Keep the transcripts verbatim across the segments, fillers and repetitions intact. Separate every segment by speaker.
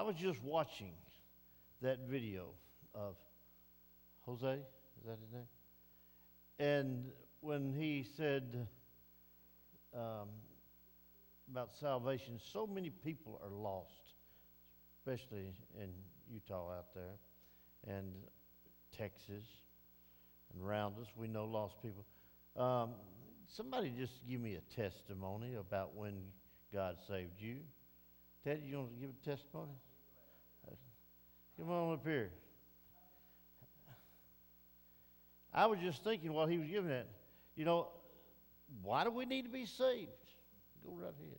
Speaker 1: was just watching that video of Jose, is that his name? And when he said um, about salvation, so many people are lost, especially in Utah out there, and Texas, and around us, we know lost people. Um, somebody just give me a testimony about when God saved you. Teddy, you want to give a testimony? Come on up here. I was just thinking while he was giving that, you know, why do we need to be saved? Go right ahead.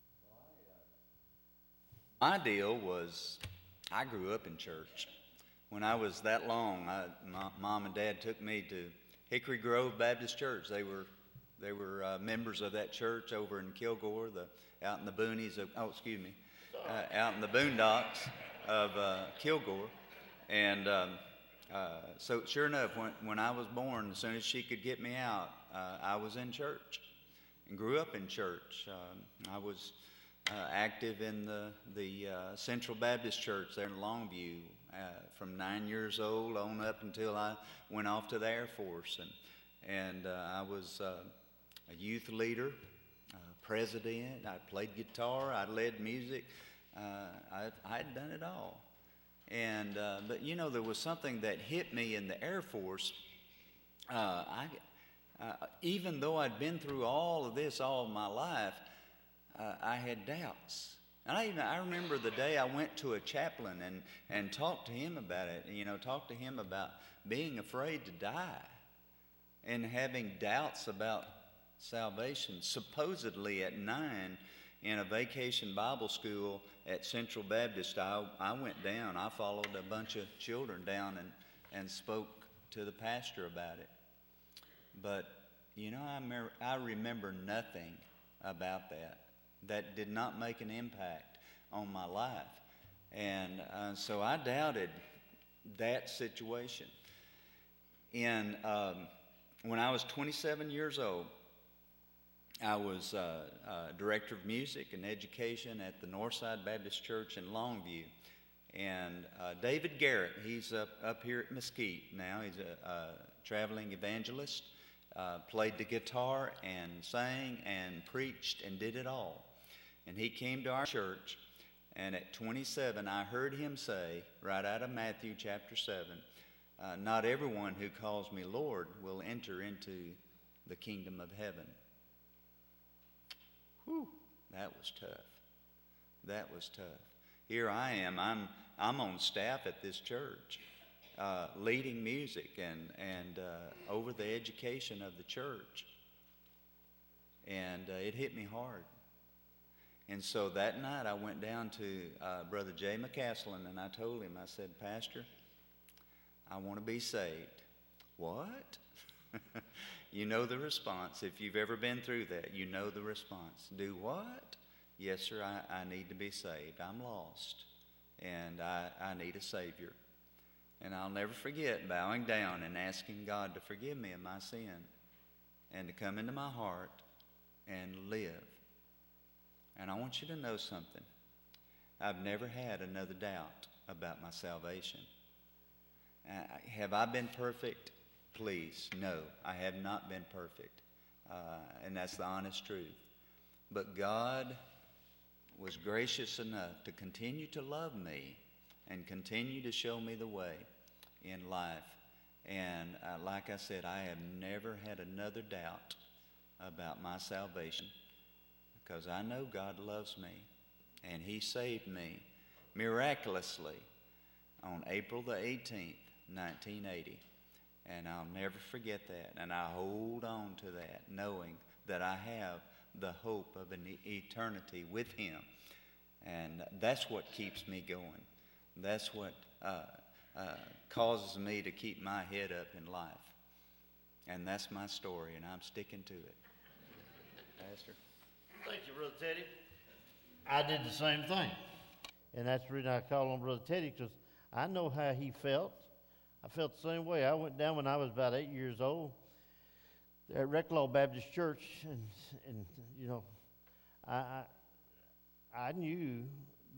Speaker 2: My deal was, I grew up in church. When I was that long, I, my mom and dad took me to Hickory Grove Baptist Church. They were they were uh, members of that church over in Kilgore, the out in the boonies of, oh, excuse me, uh, out in the boondocks of uh, Kilgore. And um, uh, so sure enough, when, when I was born, as soon as she could get me out, uh, I was in church and grew up in church. Um, I was uh, active in the, the uh, Central Baptist Church there in Longview uh, from nine years old on up until I went off to the Air Force. And, and uh, I was uh, a youth leader, uh, president. I played guitar. I led music. Uh, I, I had done it all. And uh, but you know, there was something that hit me in the Air Force. Uh, I, uh, even though I'd been through all of this all of my life, uh, I had doubts. And I even I remember the day I went to a chaplain and and talked to him about it. You know, talked to him about being afraid to die and having doubts about salvation. Supposedly at nine, in a vacation Bible school at Central Baptist, I, I went down. I followed a bunch of children down and, and spoke to the pastor about it. But, you know, I, mer- I remember nothing about that. That did not make an impact on my life. And uh, so I doubted that situation. And um, when I was twenty-seven years old, I was uh, uh, director of music and education at the Northside Baptist Church in Longview. And uh, David Garrett, he's up, up here at Mesquite now. He's a, a traveling evangelist, uh, played the guitar and sang and preached and did it all. And he came to our church, and at twenty-seven, I heard him say, right out of Matthew chapter seven, uh, not everyone who calls me Lord will enter into the kingdom of heaven. Whew, that was tough. That was tough. Here I am. I'm I'm on staff at this church, uh, leading music and and uh, over the education of the church. And uh, it hit me hard. And so that night I went down to uh, Brother Jay McCaslin and I told him, I said, Pastor, I want to be saved. What? You know the response. If you've ever been through that, you know the response. Do what? Yes, sir, I, I need to be saved. I'm lost, and I, I need a Savior. And I'll never forget bowing down and asking God to forgive me of my sin and to come into my heart and live. And I want you to know something. I've never had another doubt about my salvation. Uh, have I been perfect? Please, no, I have not been perfect. Uh, and that's the honest truth. But God was gracious enough to continue to love me and continue to show me the way in life. And uh, like I said, I have never had another doubt about my salvation because I know God loves me and He saved me miraculously on April the eighteenth, nineteen eighty. And I'll never forget that. And I hold on to that, knowing that I have the hope of an eternity with Him. And that's what keeps me going. That's what uh, uh, causes me to keep my head up in life. And that's my story, and I'm sticking to it. Pastor?
Speaker 1: Thank you, Brother Teddy. I did the same thing. And that's the reason I call on Brother Teddy, because I know how he felt. I felt the same way. I went down when I was about eight years old at Reclaw Baptist Church, and, and you know, I, I I knew that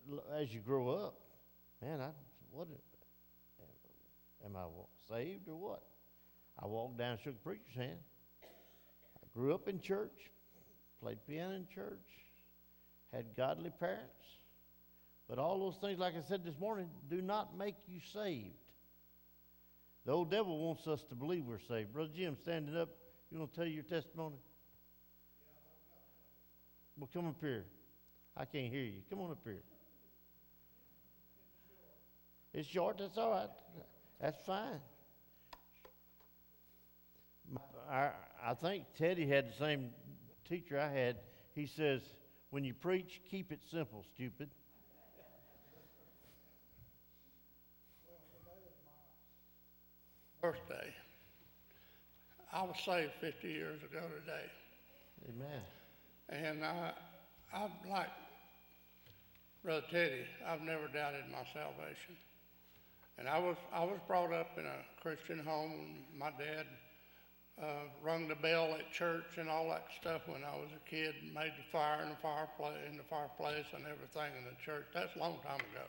Speaker 1: l- as you grow up, man, I what am I wa- saved or what? I walked down, shook the preacher's hand. I grew up in church, played piano in church, had godly parents. But all those things, like I said this morning, do not make you saved. The old devil wants us to believe we're saved. Brother Jim, standing up, you want to tell your testimony? Well, come up here. I can't hear you. Come on up here. It's short, that's all right. That's fine. I, I think Teddy had the same teacher I had. He says, when you preach, keep it simple, stupid.
Speaker 3: Birthday. I was saved fifty years ago today.
Speaker 1: Amen.
Speaker 3: And I, I'm like Brother Teddy, I've never doubted my salvation. And I was, I was brought up in a Christian home. My dad uh, rung the bell at church and all that stuff when I was a kid, made the fire in the fireplace, in the fireplace and everything in the church. That's a long time ago.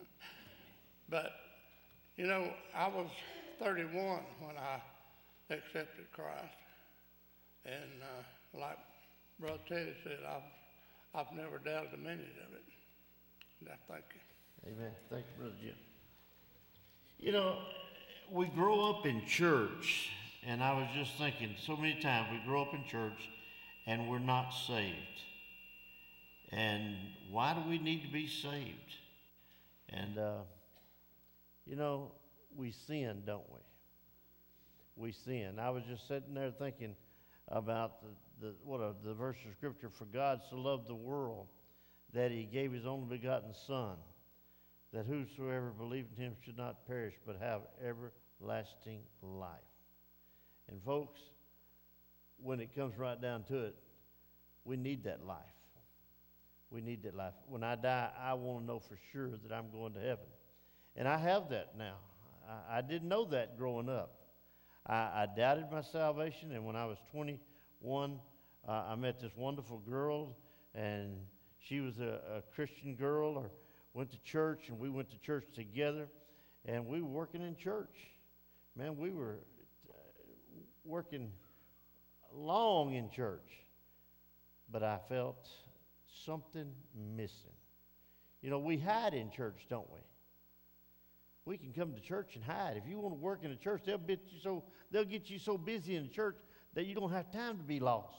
Speaker 3: But, you know, I was thirty-one when I accepted Christ. And uh, like Brother Teddy said, I've, I've never doubted a minute of it. And I thank you.
Speaker 1: Amen. Thank you, Brother Jim. You know, we grow up in church, and I was just thinking, so many times we grow up in church and we're not saved. And why do we need to be saved? And, uh, you know, we sin, don't we? We sin. I was just sitting there thinking about the, the what a, the verse of Scripture, for God so loved the world that he gave his only begotten Son, that whosoever believed in him should not perish but have everlasting life. And folks, when it comes right down to it, we need that life. We need that life. When I die, I want to know for sure that I'm going to heaven. And I have that now. I, I didn't know that growing up. I, I doubted my salvation, and when I was twenty-one, uh, I met this wonderful girl, and she was a, a Christian girl, or went to church, and we went to church together, and we were working in church. Man, we were uh, working long in church, but I felt something missing. You know, we hide in church, don't we? We can come to church and hide. If you want to work in a church, they'll get you so they'll get you so busy in the church that you don't have time to be lost.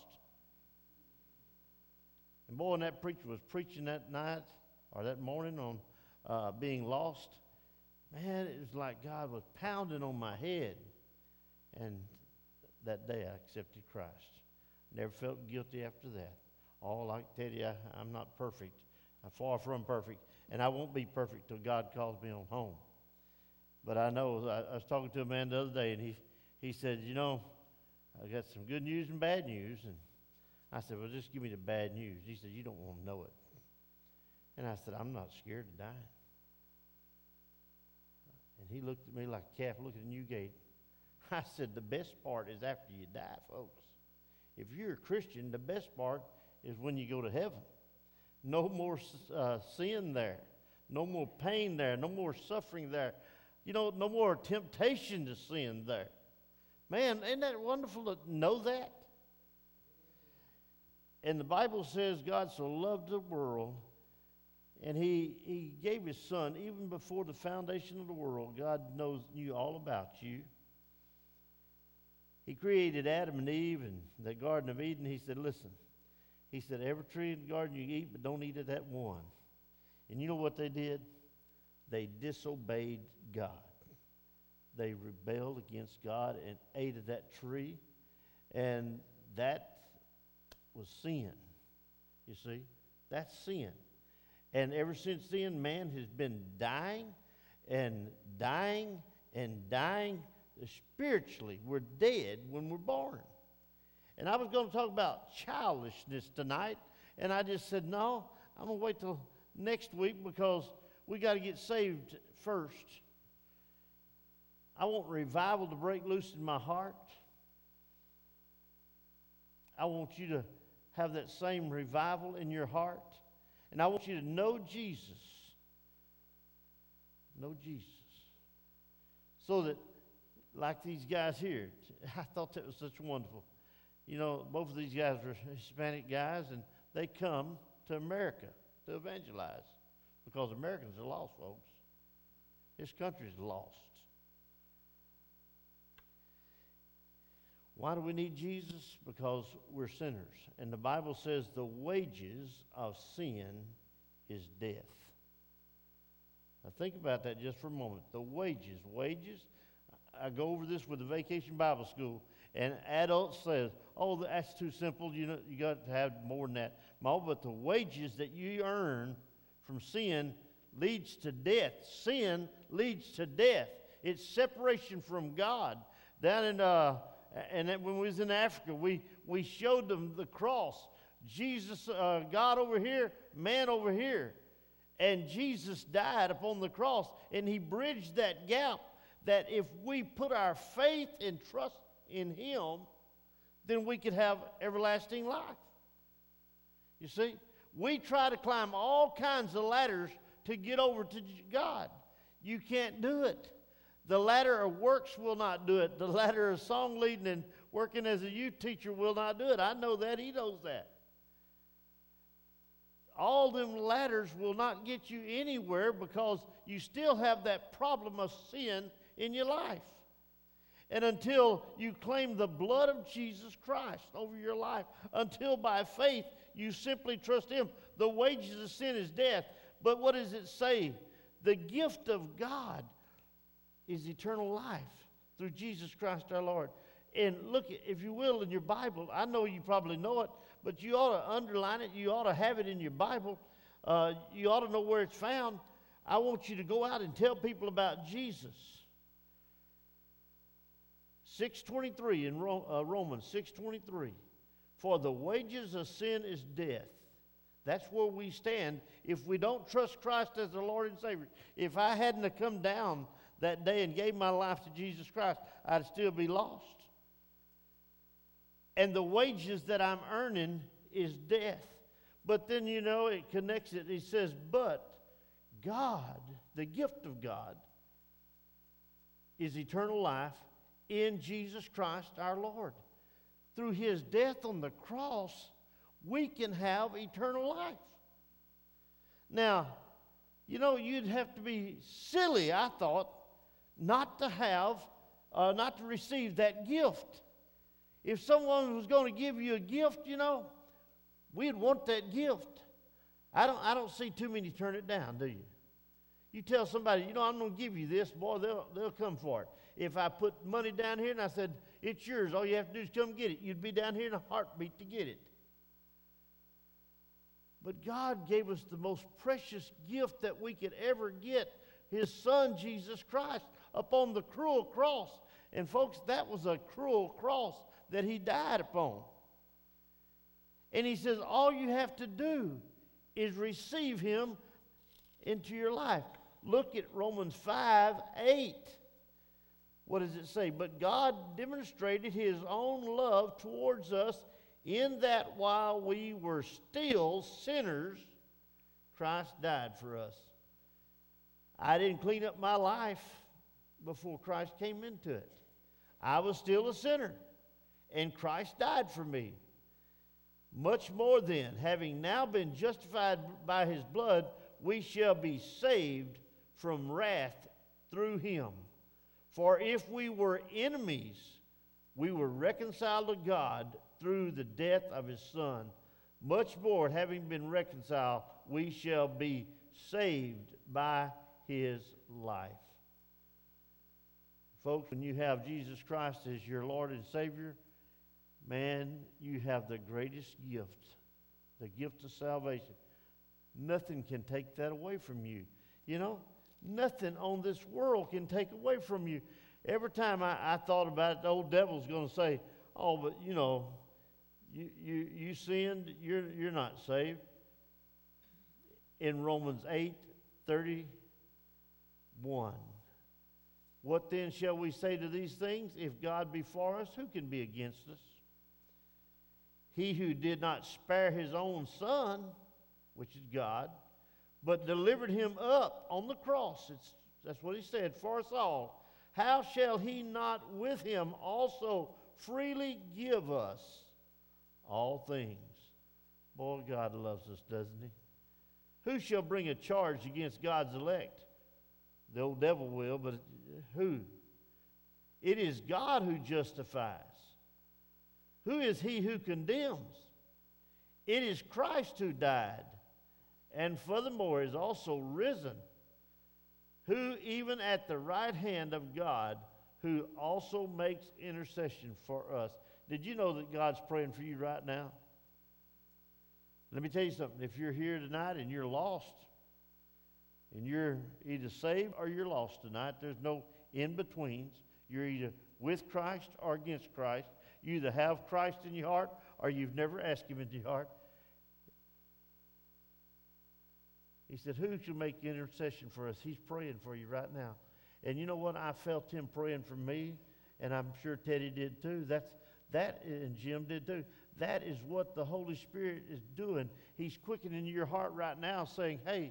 Speaker 1: And boy, when that preacher was preaching that night or that morning on uh, being lost, man, it was like God was pounding on my head. And that day I accepted Christ. Never felt guilty after that. All like Teddy, I, I'm not perfect. I'm far from perfect. And I won't be perfect till God calls me on home. But I know, I, I was talking to a man the other day, and he, he said, you know, I got some good news and bad news. And I said, well, just give me the bad news. He said, you don't want to know it. And I said, I'm not scared of dying. And he looked at me like a calf looking at a new gate. I said, the best part is after you die, folks. If you're a Christian, the best part is when you go to heaven. No more uh, sin there. No more pain there. No more suffering there. You know, no more temptation to sin there. Man, isn't that wonderful to know that? And the Bible says God so loved the world, and he, he gave his Son even before the foundation of the world. God knows knew all about you. He created Adam and Eve in the Garden of Eden. He said, listen, he said, every tree in the garden you eat, but don't eat of that one. And you know what they did? They disobeyed God. They rebelled against God and ate of that tree. And that was sin. You see? That's sin. And ever since then, man has been dying and dying and dying. Spiritually, we're dead when we're born. And I was going to talk about childishness tonight, and I just said, no, I'm going to wait till next week because we got to get saved first. I want revival to break loose in my heart. I want you to have that same revival in your heart. And I want you to know Jesus know Jesus. So that, like these guys here, I thought that was such wonderful. You know, both of these guys were Hispanic guys, and they come to America to evangelize because Americans are lost, folks. This country is lost. Why do we need Jesus? Because we're sinners. And the Bible says the wages of sin is death. Now think about that just for a moment. The wages, wages. I go over this with the Vacation Bible School, and adults says, "Oh, that's too simple. You know, you got to have more than that." No, but the wages that you earn from sin leads to death. Sin leads to death. It's separation from God. Down in uh, and then when we was in Africa, we we showed them the cross. Jesus, uh, God over here, man over here, and Jesus died upon the cross, and He bridged that gap. That if we put our faith and trust in Him, then we could have everlasting life. You see, we try to climb all kinds of ladders to get over to God. You can't do it. The ladder of works will not do it. The ladder of song leading and working as a youth teacher will not do it. I know that. He knows that. All them ladders will not get you anywhere because you still have that problem of sin in your life. And until you claim the blood of Jesus Christ over your life, until by faith you simply trust Him, the wages of sin is death. But what does it say? The gift of God is eternal life through Jesus Christ our Lord. And look, if you will, in your Bible, I know you probably know it, but you ought to underline it. You ought to have it in your Bible. Uh, you ought to know where it's found. I want you to go out and tell people about Jesus. six twenty-three in Ro- uh, Romans six twenty-three. For the wages of sin is death. That's where we stand if we don't trust Christ as the Lord and Savior. If I hadn't have come down that day and gave my life to Jesus Christ, I'd still be lost. And the wages that I'm earning is death. But then, you know, it connects it. He says, but God, the gift of God, is eternal life in Jesus Christ our Lord. Through His death on the cross, we can have eternal life. Now, you know, you'd have to be silly, I thought, not to have, uh, not to receive that gift. If someone was going to give you a gift, you know, we'd want that gift. I don't, I don't see too many turn it down, do you? You tell somebody, you know, I'm going to give you this, boy, they'll, they'll come for it. If I put money down here and I said, it's yours, all you have to do is come get it, you'd be down here in a heartbeat to get it. But God gave us the most precious gift that we could ever get, His Son, Jesus Christ, upon the cruel cross. And folks, that was a cruel cross that He died upon. And He says, all you have to do is receive Him into your life. Look at Romans five eight. What does it say? But God demonstrated His own love towards us in that while we were still sinners, Christ died for us. I didn't clean up my life before Christ came into it. I was still a sinner, and Christ died for me. Much more then, having now been justified by His blood, we shall be saved from wrath through Him. For if we were enemies, we were reconciled to God through the death of His Son. Much more, having been reconciled, we shall be saved by His life. Folks, when you have Jesus Christ as your Lord and Savior, man, you have the greatest gift, the gift of salvation. Nothing can take that away from you. You know, nothing on this world can take away from you. Every time I, I thought about it, the old devil's going to say, oh, but, you know, you, you, you sinned, you're, you're not saved. In Romans eight thirty-one. What then shall we say to these things? If God be for us, who can be against us? He who did not spare His own Son, which is God, but delivered Him up on the cross. It's That's what he said, for us all. How shall he not with him also freely give us all things? Boy, God loves us, doesn't he? Who shall bring a charge against God's elect? The old devil will, but who? It is God who justifies. Who is he who condemns? It is Christ who died, and furthermore is also risen, who even at the right hand of God, who also makes intercession for us. Did you know that God's praying for you right now? Let me tell you something. If you're here tonight and you're lost, and you're either saved or you're lost tonight, there's no in-betweens. You're either with Christ or against Christ. You either have Christ in your heart or you've never asked him into your heart. He said, who shall make intercession for us? He's praying for you right now. And you know what? I felt him praying for me, and I'm sure Teddy did too. That's that, and Jim did too. That is what the Holy Spirit is doing. He's quickening your heart right now, saying, hey,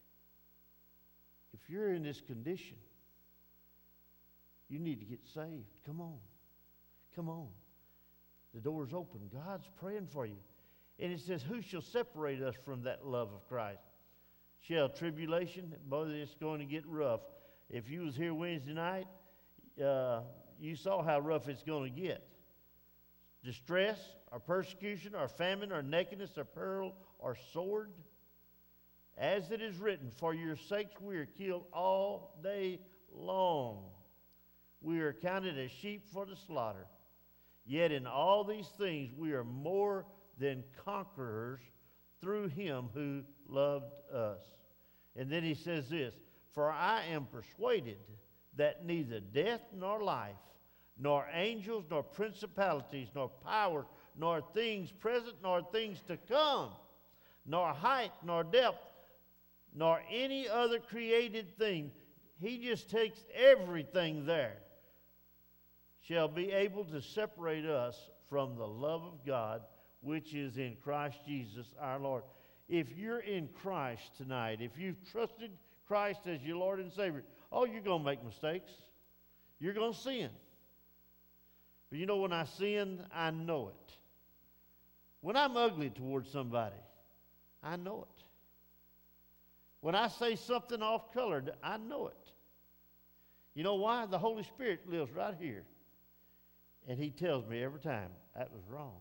Speaker 1: if you're in this condition, you need to get saved. Come on. Come on. The door's open. God's praying for you. And it says, who shall separate us from that love of Christ? Shall tribulation? Boy, it's going to get rough. If you was here Wednesday night, uh, you saw how rough it's going to get. Distress, or persecution, or famine, or nakedness, or peril, or sword. As it is written, for your sakes we are killed all day long. We are counted as sheep for the slaughter. Yet in all these things we are more than conquerors through him who loved us. And then he says this, for I am persuaded that neither death nor life, nor angels, nor principalities, nor powers, nor things present, nor things to come, nor height, nor depth, nor any other created thing. He just takes everything there. Shall be able to separate us from the love of God, which is in Christ Jesus our Lord. If you're in Christ tonight, if you've trusted Christ as your Lord and Savior, oh, you're going to make mistakes. You're going to sin. But you know, when I sin, I know it. When I'm ugly towards somebody, I know it. When I say something off-colored, I know it. You know why? The Holy Spirit lives right here. And he tells me every time, that was wrong.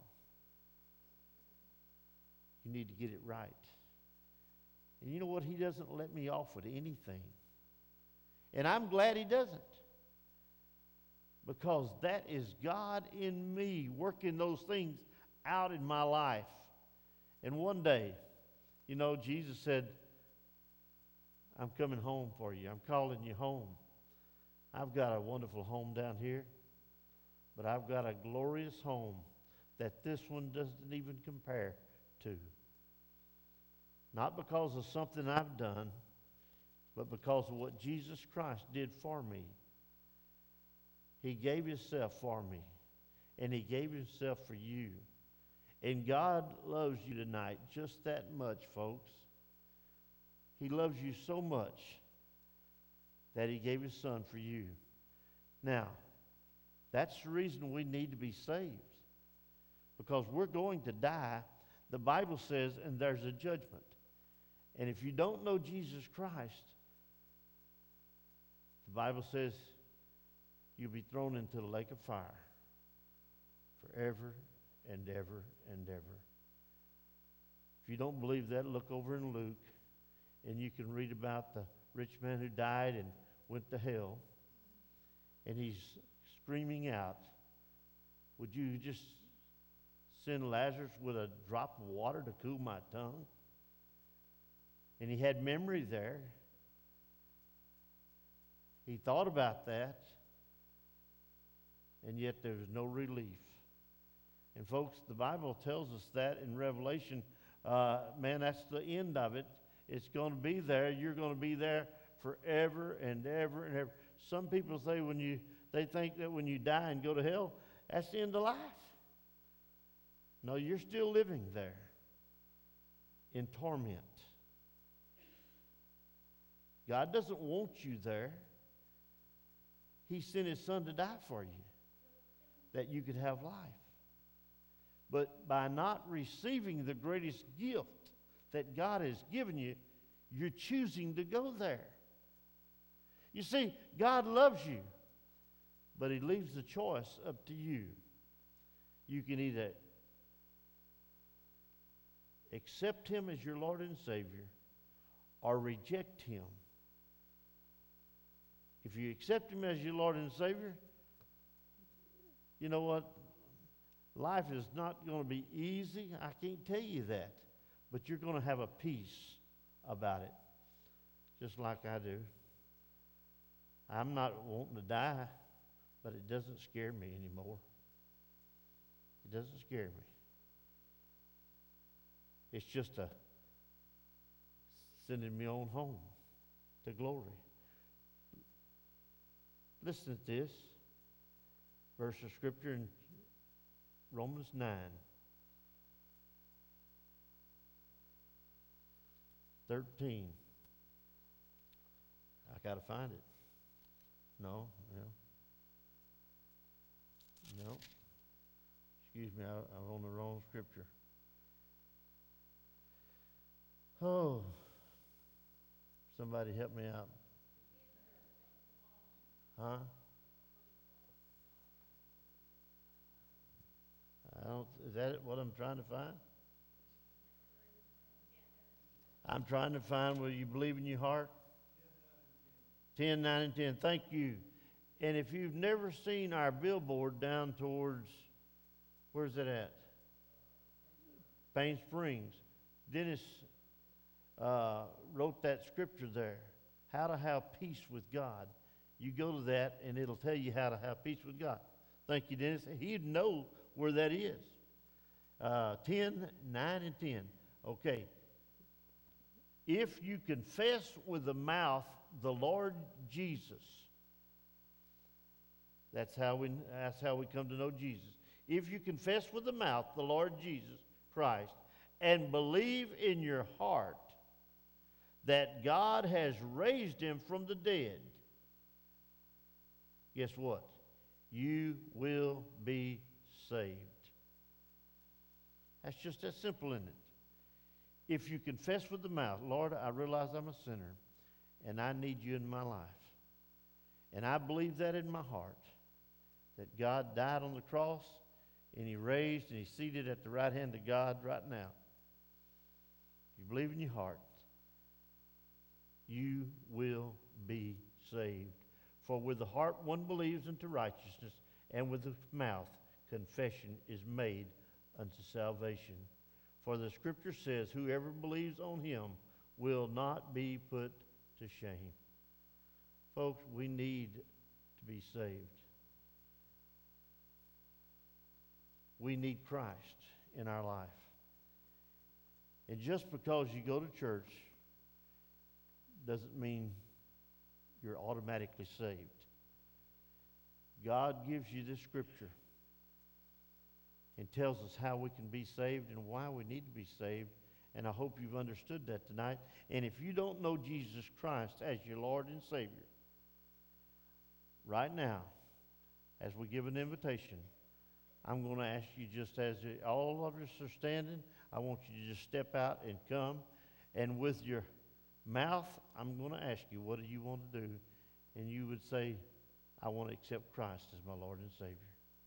Speaker 1: You need to get it right. And you know what? He doesn't let me off with anything. And I'm glad he doesn't. Because that is God in me working those things out in my life. And one day, you know, Jesus said, I'm coming home for you. I'm calling you home. I've got a wonderful home down here, but I've got a glorious home that this one doesn't even compare to. Not because of something I've done, but because of what Jesus Christ did for me. He gave himself for me, and he gave himself for you. And God loves you tonight just that much, folks. He loves you so much that he gave his son for you. Now, that's the reason we need to be saved. Because we're going to die, the Bible says, and there's a judgment. And if you don't know Jesus Christ, the Bible says you'll be thrown into the lake of fire forever and ever and ever. If you don't believe that, look over in Luke, and you can read about the rich man who died and went to hell. And he's screaming out, would you just send Lazarus with a drop of water to cool my tongue? And he had memory there. He thought about that, and yet there was no relief. And folks, the Bible tells us that in Revelation, uh, man, that's the end of it. It's going to be there. You're going to be there forever and ever and ever. Some people say when you, they think that when you die and go to hell, that's the end of life. No, you're still living there in torment. God doesn't want you there. He sent his son to die for you, that you could have life. But by not receiving the greatest gift that God has given you, you're choosing to go there. You see, God loves you, but he leaves the choice up to you. You can either accept him as your Lord and Savior or reject him. If you accept him as your Lord and Savior, you know what? Life is not going to be easy. I can't tell you that. But you're going to have a peace about it, just like I do. I'm not wanting to die, but it doesn't scare me anymore. It doesn't scare me. It's just a sending me on home to glory. Listen to this verse of Scripture in Romans nine. thirteen. I got to find it. No, no. No. Excuse me, I, I'm on the wrong scripture. Oh, somebody help me out. Huh? I don't, is that what I'm trying to find? I'm trying to find, will you believe in your heart? ten, nine, and ten. Thank you. And if you've never seen our billboard down towards, where's it at? Payne Springs. Dennis uh, wrote that scripture there, how to have peace with God. You go to that and it'll tell you how to have peace with God. Thank you, Dennis. He'd know where that is. Uh, ten, nine, and ten. Okay. If you confess with the mouth the Lord Jesus, that's how we that's how we come to know Jesus. If you confess with the mouth the Lord Jesus Christ and believe in your heart that God has raised him from the dead, guess what? You will be saved. That's just that simple, isn't it? If you confess with the mouth, Lord, I realize I'm a sinner and I need you in my life. And I believe that in my heart, that God died on the cross and he raised and he's seated at the right hand of God right now. You believe in your heart, you will be saved. For with the heart one believes unto righteousness, and with the mouth confession is made unto salvation. For the Scripture says, whoever believes on him will not be put to shame. Folks, we need to be saved. We need Christ in our life. And just because you go to church doesn't mean you're automatically saved. God gives you this scripture and tells us how we can be saved and why we need to be saved. And I hope you've understood that tonight. And if you don't know Jesus Christ as your Lord and Savior, right now, as we give an invitation, I'm going to ask you, just as all of us are standing, I want you to just step out and come. And with your mouth, I'm going to ask you, what do you want to do? And you would say, I want to accept Christ as my Lord and Savior.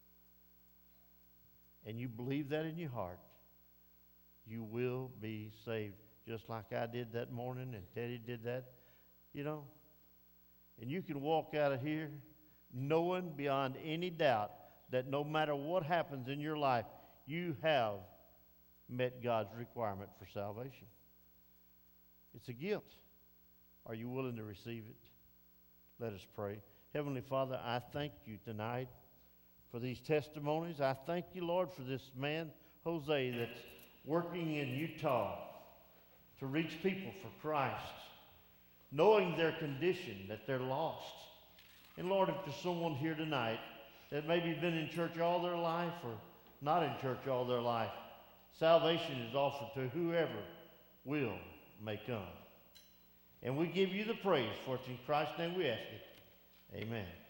Speaker 1: And you believe that in your heart, you will be saved. Just like I did that morning and Teddy did that, you know. And you can walk out of here knowing beyond any doubt that no matter what happens in your life, you have met God's requirement for salvation. It's a gift. Are you willing to receive it? Let us pray. Heavenly Father, I thank you tonight for these testimonies. I thank you, Lord, for this man, Jose, that's working in Utah to reach people for Christ, knowing their condition, that they're lost. And Lord, if there's someone here tonight that maybe been in church all their life or not in church all their life, salvation is offered to whoever will may come. And we give you the praise, for it's in Christ's name we ask it. Amen.